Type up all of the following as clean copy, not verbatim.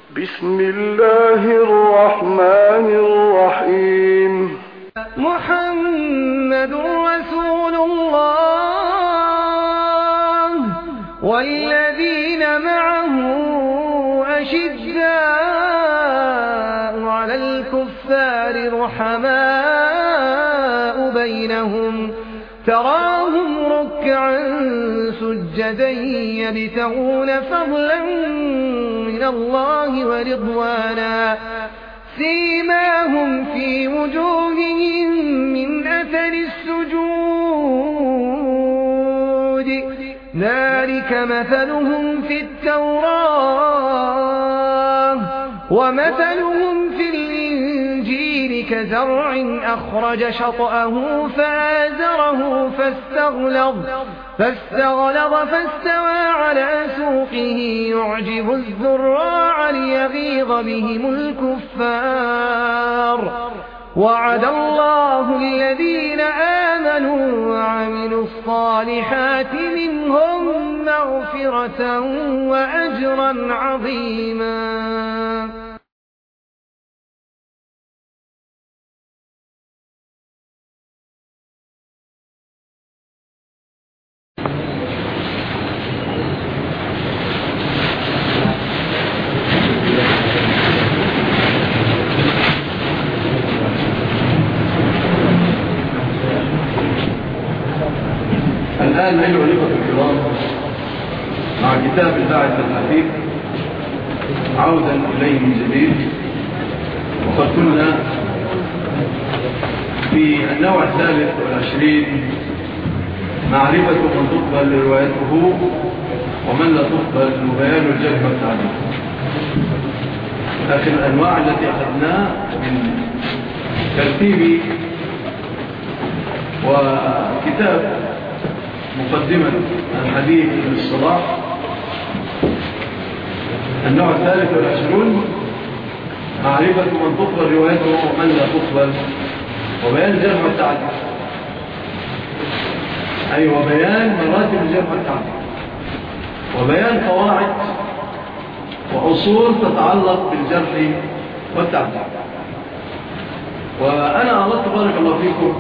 بسم الله الرحمن الرحيم. محمد رسول الله والذين معه أشداء على الكفار رحماء بينهم تراهم ركعا سجدا يبتغون فضلا من الله ورضوانا سيماهم في وجوههم من أثر السجود ذلك مثلهم في التوراة ومثلهم في الإنجيل كزرع أخرج شطأه فآزره فاستغلظ فاستوى على سوقه يعجب الزراع ليغيظ بهم الكفار وعد الله الذين آمنوا وعملوا الصالحات منهم مغفرة وأجرا عظيما. الآن أيها الأخوة الكرام مع كتاب الباعث الحديث عودا إليه من جديد، وقد كنا في النوع 23 معرفة من تقبل روايته ومن لا تقبل وبيان الجرح والتعديل. آخر الأنواع التي أخذناها من ترتيب وكتاب مقدمة الحديث للصلاح. النوع 23 معرفة من تقبل روايته ومن لا تقبل وبيان الجرح والتعديل، أي وبيان مراتب الجرح والتعديل وبيان قواعد وأصول تتعلق بالجرح والتعديل. وأنا أردت بارك الله فيكم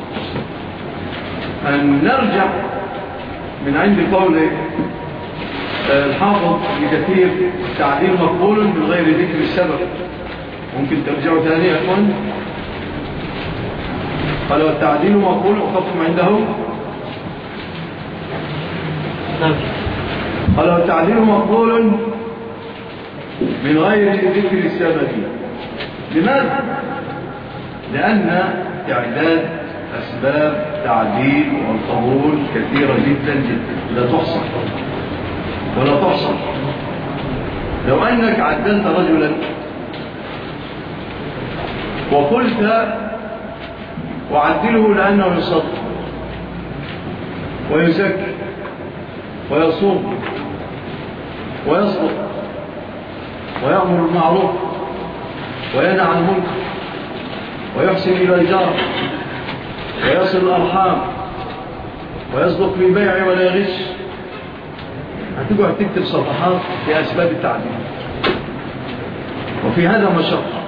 أن نرجع من عند قول الحافظ ابن كثير التعديل مقبول من غير ذكر السبب. ممكن ترجعوا ثاني يا أخوان؟ قال والتعديل مقبول وقفتم عنده. قال والتعديل مقبول من غير ذكر السبب. لماذا؟ لأن تعداد أسباب تعديل والقبول كثيرة جدا جدا لا تحصى ولا تحصى. لو أنك عدلت رجلا وقلت وعدله لأنه يصدق ويزكي ويصوم ويصدق ويأمر بالمعروف وينهى عن المنكر ويحسن إلى الجار ويصل الأرحام ويصدق في البيع ولا يغش، هتقعد تكتب صفحات في أسباب التعديل، وفي هذا مشقة.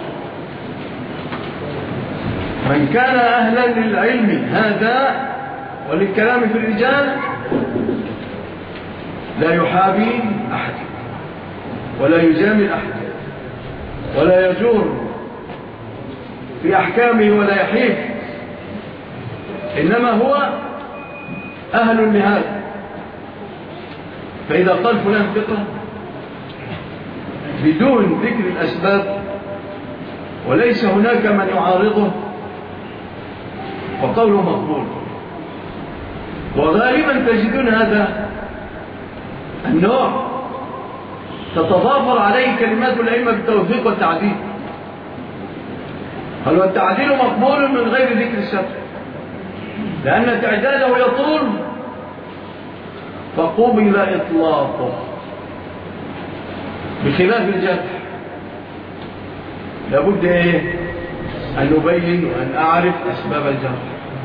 من كان أهلا للعلم هذا وللكلام في الرجال لا يحابي أحد ولا يجامل أحد ولا يجور في أحكامه ولا يحيف، إنما هو أهل لهذا. فإذا قال فلان ثقة بدون ذكر الأسباب وليس هناك من يعارضه فقوله مقبول. وغالبا تجدون هذا النوع تتضافر عليه كلمات الأئمة بالتوفيق والتعديل. قال والتعديل مقبول من غير ذكر السبب لأن تعداله يطول فقبل إطلاقه، بخلاف الجرح لابد أن نبين وأن أعرف أسباب الجرح.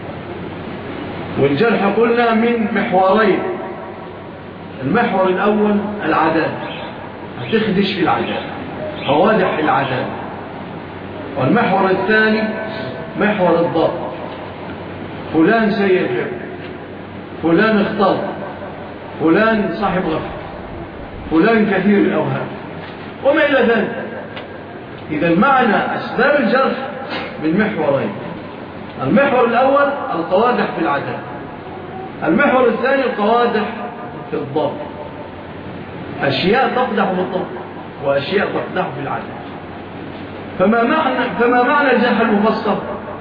والجرح قلنا من محورين، المحور الأول العدالة، هتخدش في العدالة قوادح العدالة. والمحور الثاني محور الضبط، فلان سيء الحفظ، فلان اختلط، فلان صاحب غفل، فلان كثير الأوهام وما إلى ذلك. إذا معنى أسباب الجرح من محورين: المحور الأول القوادح في العدالة، المحور الثاني القوادح في الضبط. أشياء تقدح في الضبط وأشياء تقدح في العدالة. فما معنى الجرح المفصل؟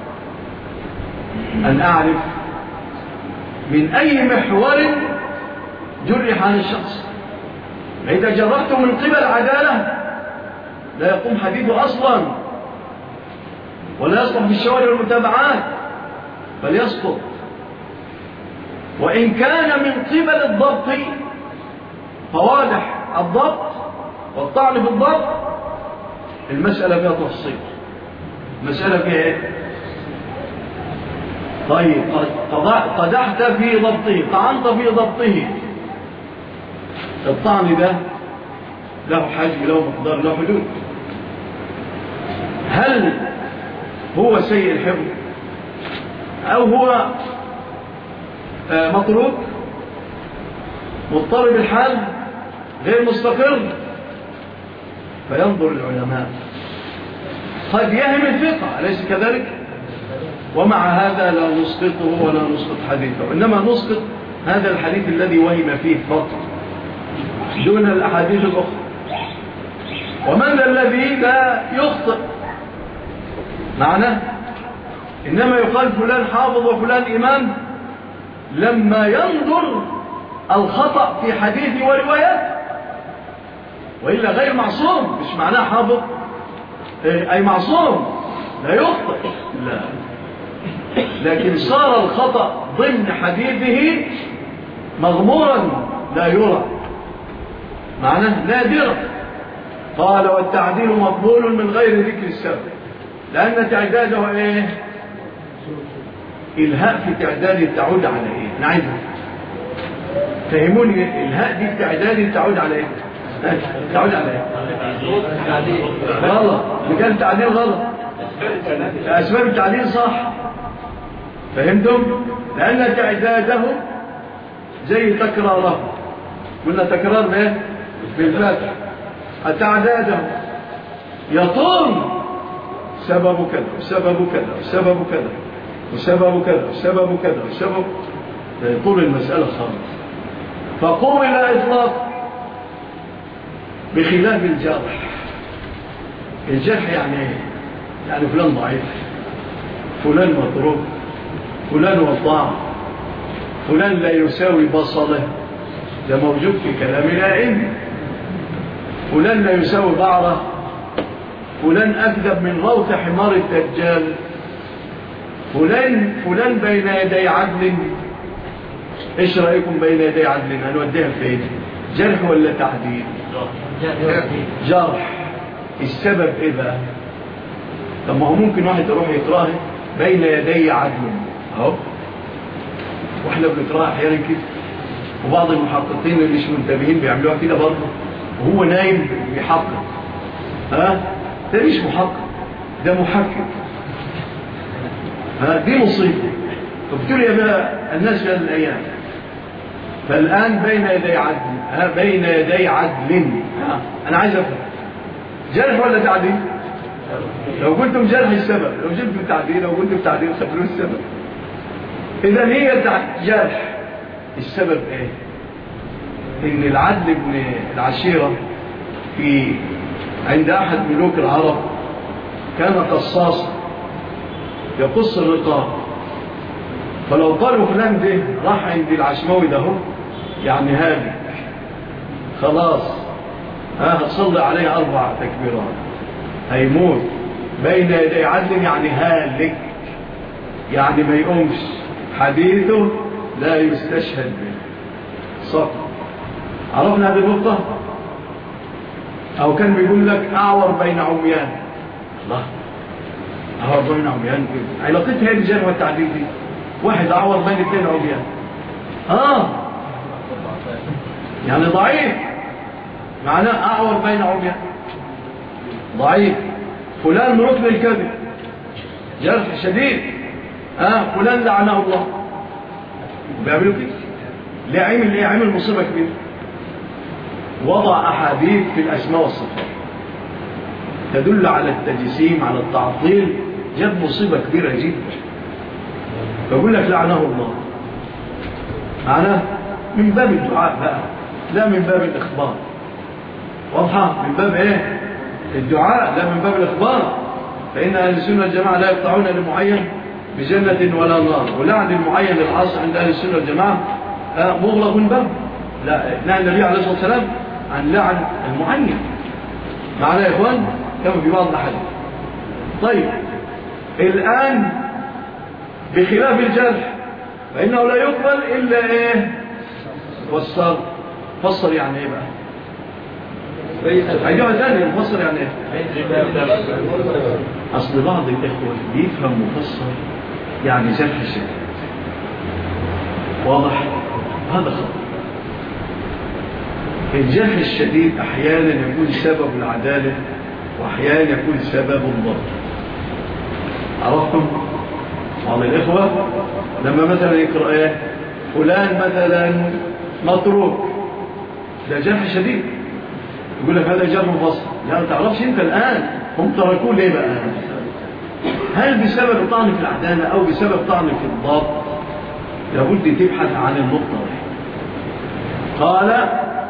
أن أعرف من أي محور جرح عن الشخص. فإذا جرحته من قبل عدالة لا يقوم حديثه أصلا ولا يصلح بالشواهد والمتابعات بل يسقط. وإن كان من قبل الضبط، قوادح الضبط والطعن في الضبط، المسألة فيها تفصيل. المسألة فيها إيه؟ طيب قدحت في ضبطه، طعنت في ضبطه، الطعن ده له حجم، له مقدار، له حدود. هل هو سيء الحفظ أو هو مطروق مضطرب الحال غير مستقر؟ فينظر العلماء، قد يهم الثقة أليس كذلك؟ ومع هذا لا نسقطه ولا نسقط حديثه، إنما نسقط هذا الحديث الذي وهم فيه فقط دون الأحاديث الأخرى. ومن الذي لا يخطئ معناه؟ إنما يقال فلان حافظ وفلان إمام لما ينظر الخطأ في حديث وروايات، وإلا غير معصوم. مش معناه حافظ أي معصوم لا يخطئ، لا، لكن صار الخطأ ضمن حديثه مغمورا لا يرى، معناه نادرا. قال والتعديل مقبول من غير ذكر السبب، لأن تعداده إيه؟ الهاء في تعداد تعود على إيه؟ أنا عايز فهموني، الهاء دي في تعداد تعود على إيه؟ تعود على إيه؟ غلط، مكان التعديل غلط، أسباب التعديل صح. فهمتم؟ لأن تعداده زي تكراره، قلنا تكرار بايه؟ بالفتح. التعداده يطول سبب كذا وسبب كذا وسبب كذا وسبب كذا وسبب كذا وسبب، طول المسألة خالص. فقوم إلى إطلاق بخلاف الجرح. الجرح يعني ايه؟ يعني فلان ضعيف، فلان مضروب، فلان وضاع، فلان لا يساوي بصله، ده موجود في كلام الأئمة. فلان لا يساوي بعره، فلان أكذب من روث حمار الدجال، فلان بين يدي عدل. ايش رأيكم بين يدي عدل؟ هنوديها فين؟ جرح ولا تعديل؟ جرح. السبب ايه بقى؟ طب ما هو ممكن واحد يروح يقراه بين يدي عدل اهو، واحنا بنقراها احيانا كده، وبعض المحققين اللي مش منتبهين بيعملوها كده برضه وهو نايم بيحقق. ده مش محقق، ده محقق. دي مصيبه. فبتقول يا بقى الناس في هذه الايام. فالان بين يدي عدل، بين يدي عدل. انا عايز افهم جرح ولا تعديل؟ لو قلتم جرح السبب، لو جبتم تعديل، لو قلتم تعديل خبروا السبب. اذا هي جرح. السبب ايه؟ ان العدل بن العشيرة عند احد ملوك العرب كان قصاصا يقص الرقاب. فلو قالوا فلان ده راح عند العشماوي ده يعني هالك خلاص، هتصلي عليه 4 تكبيرات هيموت بين يدي عدل، يعني هالك، يعني ما يقومش، حديثه لا يستشهد به. صح؟ عرفنا هذه النقطة؟ أو كان بيقول لك أعور بين عميان. الله، أعور بين عميان كده علاقتها هي الجرح والتعديل دي. واحد أعور بين 2 عميان يعني ضعيف، معناه أعور بين عميان. ضعيف. فلان ركن الكذب، جرح شديد. فلان لعنه الله. بيعملوا كده ليه؟ عمل مصيبة كبيرة، وضع أحاديث في الأسماء والصفات تدل على التجسيم، على التعطيل، جاب مصيبة كبيرة جدا. فيقول لك لعنه الله، معناه من باب الدعاء بقى، لا من باب الإخبار. واضحة؟ من باب ايه؟ الدعاء، لا من باب الإخبار. فإن أهل السنة والجماعة لا يقطعون لمعين بجنة ولا نار، ولعن المعين الخاص عند أهل السنة والجماعة مغلق باب. لا، نهى النبي عليه الصلاة والسلام عن لعن المعين. معنا يا إخوان كما في بعض الأحاديث. طيب الآن بخلاف الجرح فإنه لا يقبل إلا إيه؟ فسر. فسر يعني إيه بقى؟ أيها ثاني مفسر يعني إيه؟ أصل بعض الإخوة بيفهم مفسر يعني جرح الشيء. واضح؟ هذا خطأ. الجرح الشديد أحيانا يكون سبب العدالة، وأحيانا يكون سبب الضرر. عرفتم؟ بعض الإخوة لما مثلا يقرأ إيه؟ فلان مثلا مطروق، ده جرح شديد، يقول لك هذا جرح مفصل. لا، ما تعرفش أنت الآن هم تركوه ليه بقى؟ هل بسبب طعن في العدالة أو بسبب طعن في الضبط؟ لابد تبحث عن النقطة دي. قال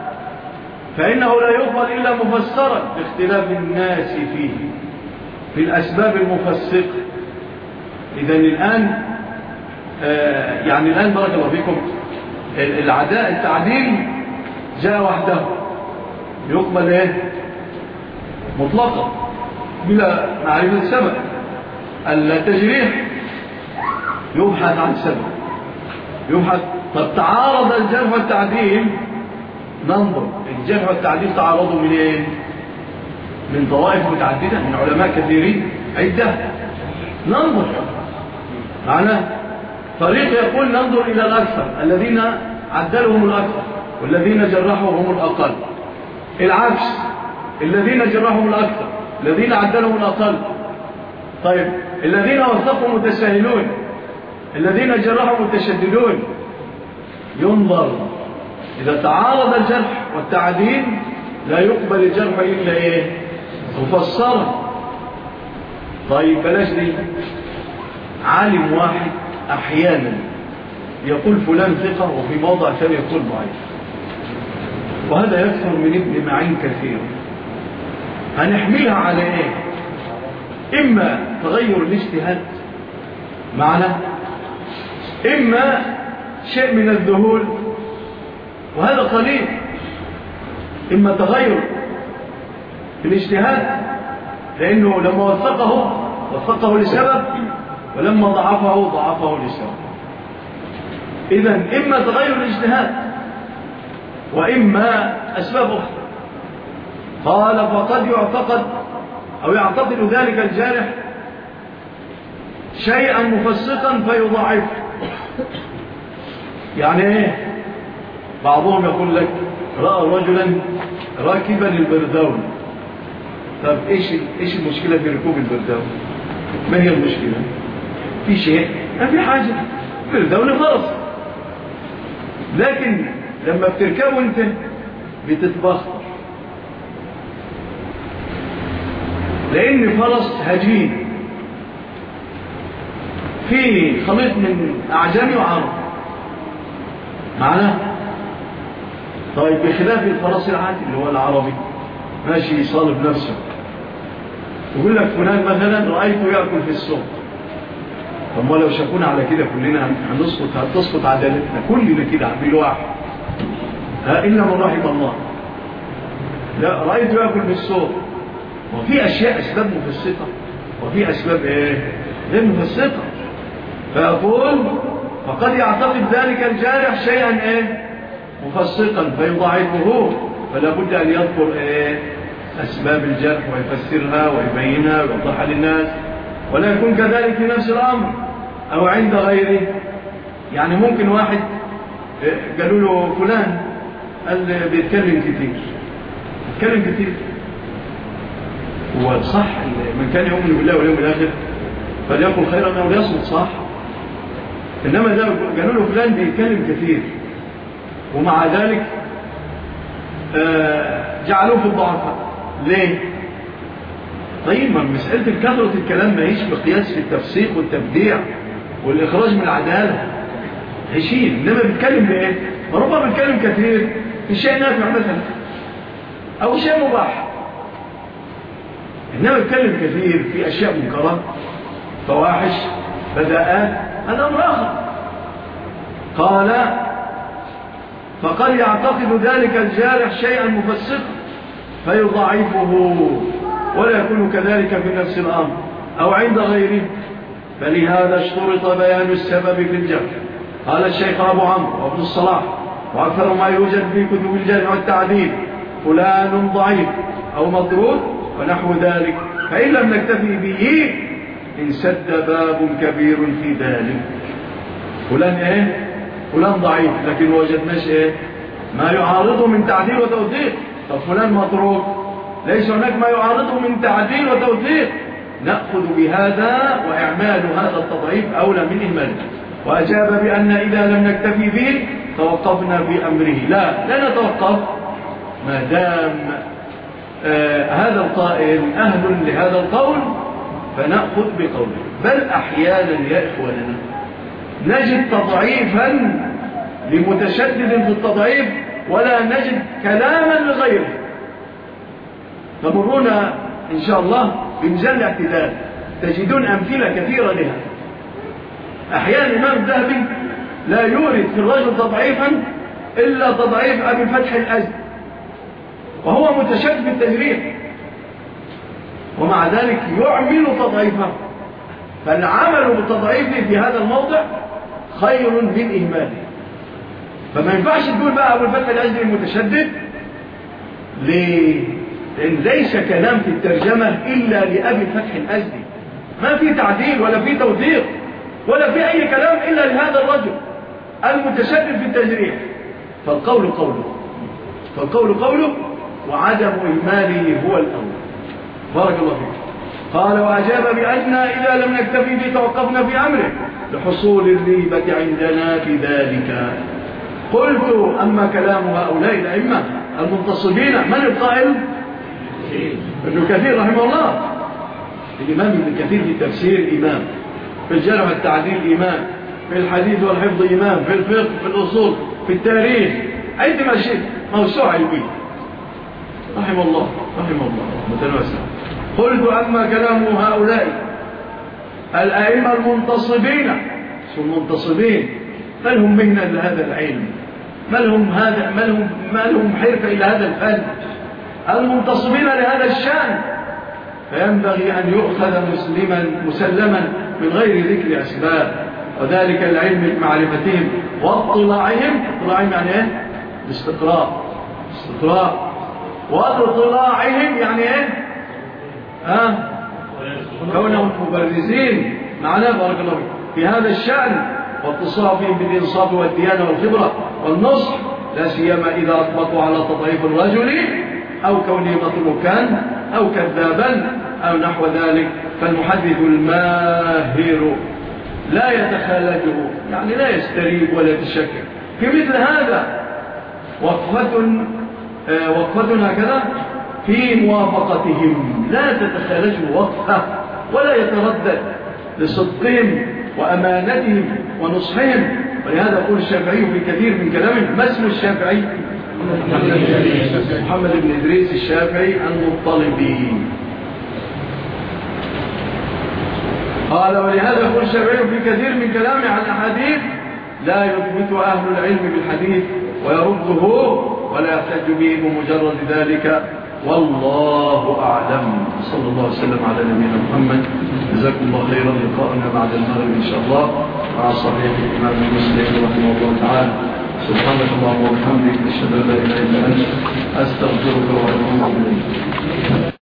فإنه لا يقبل إلا مفسرا باختلاف الناس فيه في الأسباب المفسقة. إذن الآن يعني الآن بارك الله فيكم التعديل جاء وحده يقبل إيه؟ مطلقا بلا معرفة السبب. التجريح يبحث عن سبب، يبحث. طب تعارض الجرح والتعديل، ننظر الجرح والتعديل تعارضوا من ايه؟ من طوائف متعددة، من علماء كثيرين عدة. ننظر معناه فريق يقول ننظر إلى الأكثر، الذين عدلهم الأكثر والذين جرحوا هم الأقل. العكس، الذين جرحوا الأكثر الذين عدلهم الأقل. طيب الذين وثقوا متساهلون، الذين جرحوا متشددون. ينظر إذا تعارض الجرح والتعديل لا يقبل الجرح إلا إيه؟ مفسرا. طيب بلاش دي. عالم واحد أحيانا يقول فلان ثقة وفي موضع ثاني يقول ضعيف، وهذا يكثر من ابن معين كثير. هنحملها على إيه؟ إما تغير الاجتهاد معنا، إما شيء من الذهول وهذا قليل. إما تغير في الاجتهاد لأنه لما وثقه لسبب، ولما ضعفه لسبب. إذن إما تغير الاجتهاد وإما أسباب أخرى. قال فقد يعتقد أو يعتقد ذلك الجارح شيئا مفسقا فيضعف. يعني إيه؟ بعضهم يقول لك رأى رجلا راكبا البردون. طب إيش المشكلة في ركوب البردون؟ ما هي المشكلة؟ في شيء؟ ما في حاجة، البردون فرس. لكن لما بتركبه أنت بتتبخر، لأن فرس هجين في خليط من أعجمي وعرب معنا. طيب بخلاف الفرس العادي اللي هو العربي ماشي يصالب نفسه، يقول لك فلان مثلا رأيته يأكل في السوق. طب ما لو شافونا على كده كلنا هتسقط عدالتنا كلنا كده بالواحد، إلا من رحم الله. لا، رأيته يأكل في السوق. وفي أشياء أسباب مفسقة وفي أسباب إيه؟ غير مفسقة. فيقول فقد يعتقد ذلك الجارح شيئا إيه؟ مفسقا فيضعفه، فلا بد أن يذكر إيه؟ أسباب الجرح ويفسرها ويبينها ويوضحها للناس. ولا يكون كذلك في نفس الأمر أو عند غيره. يعني ممكن واحد قالوا له فلان قال بيتكلم كتير هو صح من كان يؤمن بالله واليوم الآخر فليقل خيرا أو ليصمت، صح. إنما ده قالوا له فلان بيتكلم كثير، ومع ذلك جعلوه في الضعفاء. ليه؟ طيب ما مسألة كثرة الكلام ما هيش مقياس في التفسيق والتبديع والإخراج من العدالة، هيشيل. إنما بيتكلم بإيه؟ ربما بيتكلم كثير في شيء نافع مثلا أو شيء مباح، إنما بيتكلم كثير في أشياء منكرة، فواحش، بداءات، هذا أمر آخر. قال فقد يعتقد ذلك الجارح شيئا مفسقا فيضعفه، ولا يكون كذلك في نفس الأمر أو عند غيره، فلهذا اشترط بيان السبب في الجرح. قال الشيخ أبو عمرو وابن الصلاح وأكثر ما يوجد في كتب الجرح والتعديل فلان ضعيف أو مطرود ونحو ذلك، فإن لم نكتفي به انسد باب كبير في ذلك. فلان إيه؟ فلان ضعيف، لكن وجدناش إيه؟ ما يعارضه من تعديل وتوثيق. طب فلان مطرود، ليس هناك ما يعارضه من تعديل وتوثيق، نأخذ بهذا، وإعمال هذا التضعيف أولى من إهماله. وأجاب بأن إذا لم نكتفي به توقفنا بأمره. لا نتوقف ما دام هذا القائل أهل لهذا القول فنأخذ بقوله. بل أحيانا يا إخواننا نجد تضعيفا لمتشدد في التضعيف ولا نجد كلاما لغيره. تمرون إن شاء الله بميزان الاعتدال تجدون أمثلة كثيرة لها. أحيانا الإمام الذهبي لا يورد في الرجل تضعيفا إلا تضعيف أبي فتح الأزدي، وهو متشدد بالتجريح، ومع ذلك يعمل تضعيفه. فالعمل بالتضعيف في هذا الموضع خير من إهماله. فما ينفعش تقول بقى أبو الفتح الأزدي المتشدد. ليه؟ لأن ليس كلام في الترجمة إلا لأبي الفتح الأزدي، ما في تعديل ولا في توثيق ولا في أي كلام إلا لهذا الرجل المتشدد في التجريح. فالقول قوله وعدم إهماله هو الأول. بارك الله فيك. قال وأجاب بأن إذا لم نكتفي به توقفنا في أمره لحصول الريبة عندنا بذلك. قلت أما كلام هؤلاء الأئمة المنتصبين، من القائل؟ ابن كثير رحمه الله. الإمام ابن كثير في التفسير إمام، في الجرح والتعديل إمام، في الحديث والحفظ إمام، في الفقه، في الأصول، في التاريخ، عندما شيء موسوعة البيت رحمه الله متنوسع. قلت أما كلام هؤلاء الأئمة المنتصبين، المنتصبين ما لهم مهنة لهذا العلم، ما لهم حرفة إلى هذا الفن، المنتصبين لهذا الشأن، فينبغي أن يؤخذ مسلما من غير ذكر أسباب، وذلك العلم بمعرفتهم واطلاعهم. اطلاعهم يعني ايه؟ الاستقراء. واطلاعهم يعني ايه؟ كونهم مبرزين معناه بارك الله في هذا الشأن، واتصافهم بالإنصاف والديانة والخبرة والنصح، لا سيما إذا أطبقوا على تضعيف الرجل أو كونه متروكا أو كذابا أو نحو ذلك. فالمحدث الماهر لا يتخالجه، يعني لا يستريب ولا يتشكك في مثل هذا. وقفتنا هكذا في موافقتهم، لا تتخالجه وقفة ولا يتردد لصدقهم وأمانتهم ونصحهم. ولهذا يقول الشافعي في كثير من كلامه، ما اسم الشافعي؟ محمد بن إدريس الشافعي المطلبي. قال ولهذا يقول الشافعي في كثير من كلامه عن الأحاديث لا يثبت أهل العلم بالحديث ويرده ولا يحتج به بمجرد ذلك، والله أعلم. صلى الله وسلم على نبينا محمد. جزاكم الله خيرا. لقاءنا بعد المغرب إن شاء الله مع صحيح الإمام مسلم رحمه الله تعالى. سبحانك اللهم وبحمدك أشهد أن لا إله إلا أنت أستغفرك وأتوب إليك.